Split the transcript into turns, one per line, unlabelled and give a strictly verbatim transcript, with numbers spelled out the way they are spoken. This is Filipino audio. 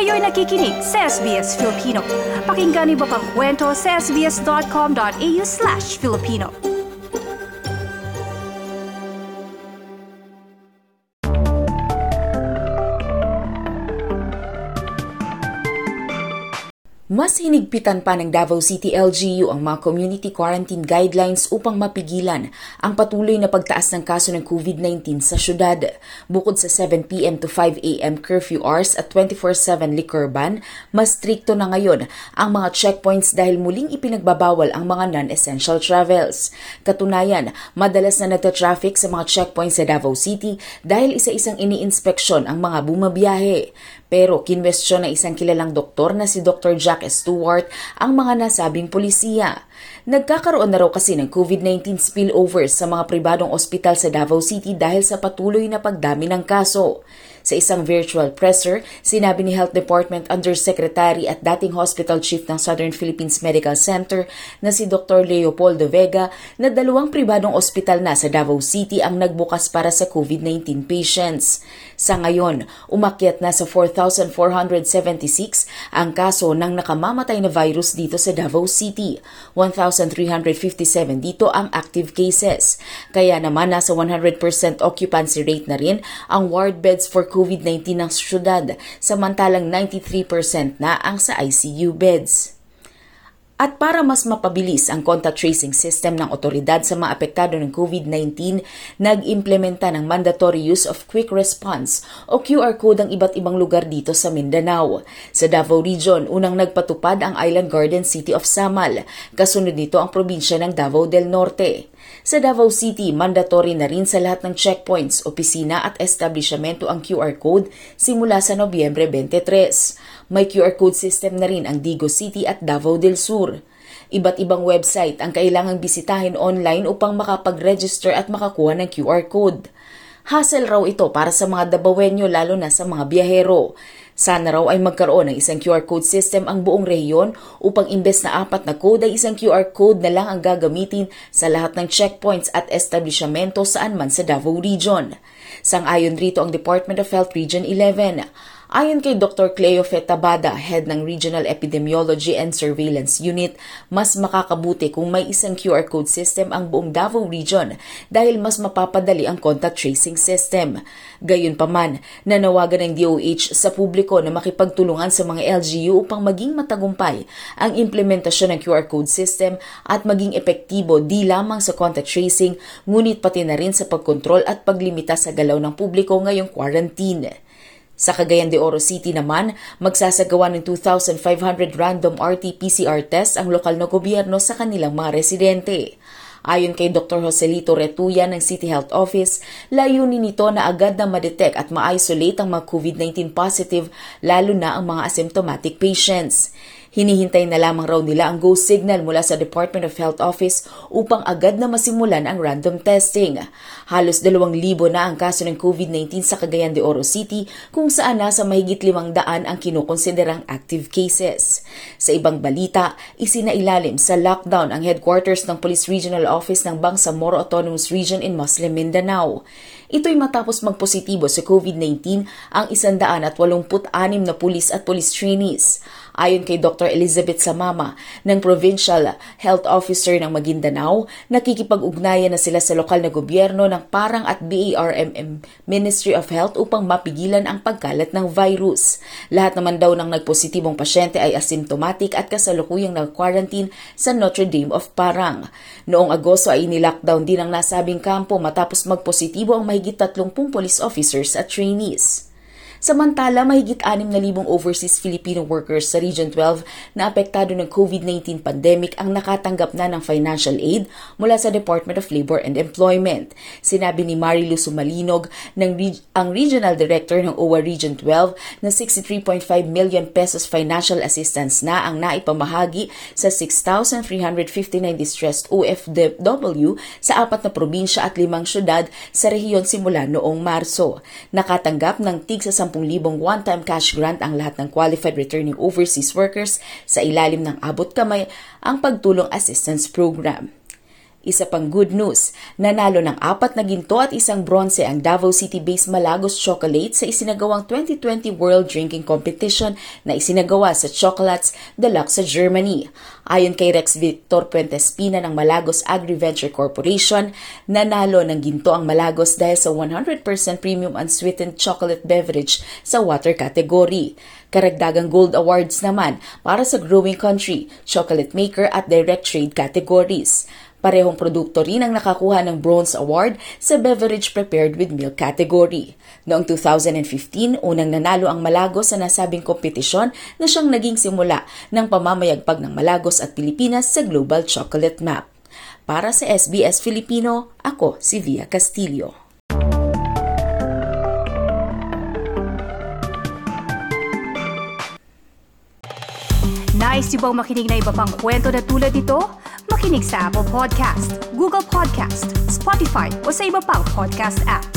Kayo'y nakikinig sa S B S Filipino. Pakinggan niyo pa ang kwento sa sbs.com.au slash Filipino.
Mas hinigpitan pa ng Davao City L G U ang mga community quarantine guidelines upang mapigilan ang patuloy na pagtaas ng kaso ng COVID nineteen sa syudad. Bukod sa seven p m to five a m curfew hours at twenty-four seven liquor ban, mas strikto na ngayon ang mga checkpoints dahil muling ipinagbabawal ang mga non-essential travels. Katunayan, madalas na nagta-traffic sa mga checkpoints sa Davao City dahil isa-isang ini-inspeksyon ang mga bumabiyahe. Pero kinwestiyon ng isang kilalang doktor na si Doctor Jack Stewart ang mga nasabing pulisiya. Nagkakaroon na raw kasi ng COVID nineteen spillover sa mga pribadong ospital sa Davao City dahil sa patuloy na pagdami ng kaso. Sa isang virtual presser, sinabi ni Health Department Undersecretary at dating Hospital Chief ng Southern Philippines Medical Center na si Doctor Leopoldo Vega na dalawang pribadong ospital na sa Davao City ang nagbukas para sa COVID nineteen patients. Sa ngayon, umakyat na sa four thousand four hundred seventy-six ang kaso ng nakamamatay na virus dito sa Davao City. one thousand three hundred fifty-seven dito ang active cases. Kaya naman nasa one hundred percent occupancy rate na rin ang ward beds for COVID nineteen ng syudad, samantalang ninety-three percent na ang sa I C U beds. At para mas mapabilis ang contact tracing system ng otoridad sa mga apektado ng COVID nineteen, nag-implementa ng mandatory use of quick response o Q R code ang iba't ibang lugar dito sa Mindanao. Sa Davao Region, unang nagpatupad ang Island Garden City of Samal, kasunod nito ang probinsya ng Davao del Norte. Sa Davao City, mandatory na rin sa lahat ng checkpoints, opisina at establishmento ang Q R code simula sa Nobyembre twenty-three. May Q R code system na rin ang Digo City at Davao del Sur. Iba't ibang website ang kailangang bisitahin online upang makapag-register at makakuha ng Q R code. Hassle raw ito para sa mga Davaoenyo lalo na sa mga biyahero. Sana raw ay magkaroon ng isang Q R code system ang buong rehiyon upang imbes na apat na code ay isang Q R code na lang ang gagamitin sa lahat ng checkpoints at establishmento saan man sa Davao Region. Sang-ayon rito ang Department of Health Region eleven. Ayon kay Doctor Cleo Fetabada, head ng Regional Epidemiology and Surveillance Unit, mas makakabuti kung may isang Q R code system ang buong Davao Region dahil mas mapapadali ang contact tracing system. Gayunpaman, nanawagan ng D O H sa publiko na makipagtulungan sa mga L G U upang maging matagumpay ang implementasyon ng Q R code system at maging epektibo di lamang sa contact tracing ngunit pati na rin sa pagkontrol at paglimita sa galaw ng publiko ngayong quarantine. Sa Cagayan de Oro City naman, magsasagawa ng two thousand five hundred random R T P C R tests ang lokal na gobyerno sa kanilang mga residente. Ayon kay Doctor Joselito Retuya ng City Health Office, layunin nito na agad na ma-detect at ma-isolate ang mga COVID nineteen positive, lalo na ang mga asymptomatic patients. Hinihintay na lamang raw nila ang go signal mula sa Department of Health Office upang agad na masimulan ang random testing. Halos dalawang libo na ang kaso ng COVID nineteen sa Cagayan de Oro City kung saan nasa mahigit limang daan ang kinukonsiderang active cases. Sa ibang balita, isinailalim sa lockdown ang headquarters ng Police Regional Office ng Bangsamoro Autonomous Region in Muslim Mindanao. Ito'y matapos magpositibo sa COVID nineteen ang one hundred eighty-six na pulis at police trainees. Ayon kay Doctor Elizabeth Samama ng Provincial Health Officer ng Maguindanao, nakikipag-ugnayan na sila sa lokal na gobyerno ng Parang at B A R M M Ministry of Health upang mapigilan ang pagkalat ng virus. Lahat naman daw ng nagpositibong pasyente ay asymptomatic at kasalukuyang nag-quarantine sa Notre Dame of Parang. Noong Agosto ay inilockdown din ang nasabing kampo matapos magpositibo ang mahigit thirty police officers at trainees. Samantala, mahigit six thousand overseas Filipino workers sa Region twelve na apektado ng COVID nineteen pandemic ang nakatanggap na ng financial aid mula sa Department of Labor and Employment. Sinabi ni Marilu Sumalinog, ng reg- ang Regional Director ng O W A Region twelve, na sixty-three point five million pesos financial assistance na ang naipamahagi sa six thousand three hundred fifty-nine distressed O F W sa apat na probinsya at limang syudad sa rehiyon simula noong Marso. Nakatanggap ng tig sa ten thousand one-time cash grant ang lahat ng qualified returning overseas workers sa ilalim ng abot kamay ang pagtulong assistance program. Isa pang good news, nanalo ng apat na ginto at isang bronze ang Davao City-based Malagos Chocolate sa isinagawang twenty twenty World Drinking Competition na isinagawa sa Chocolates Deluxe sa Germany. Ayon kay Rex Victor Puentespina ng Malagos Agri-Venture Corporation, nanalo ng ginto ang Malagos dahil sa one hundred percent premium unsweetened chocolate beverage sa water category. Karagdagang gold awards naman para sa Growing Country, Chocolate Maker at Direct Trade categories. Parehong produkto rin ang nakakuha ng Bronze Award sa Beverage Prepared with Milk category. Noong two thousand fifteen, unang nanalo ang Malagos sa nasabing kompetisyon na siyang naging simula ng pamamayagpag ng Malagos at Pilipinas sa Global Chocolate Map. Para sa S B S Filipino, ako si Via Castillo.
Nice yung bang makinig na iba pang kwento na tulad ito? Makinig sa Apple Podcast, Google Podcast, Spotify o sa iba pang podcast app.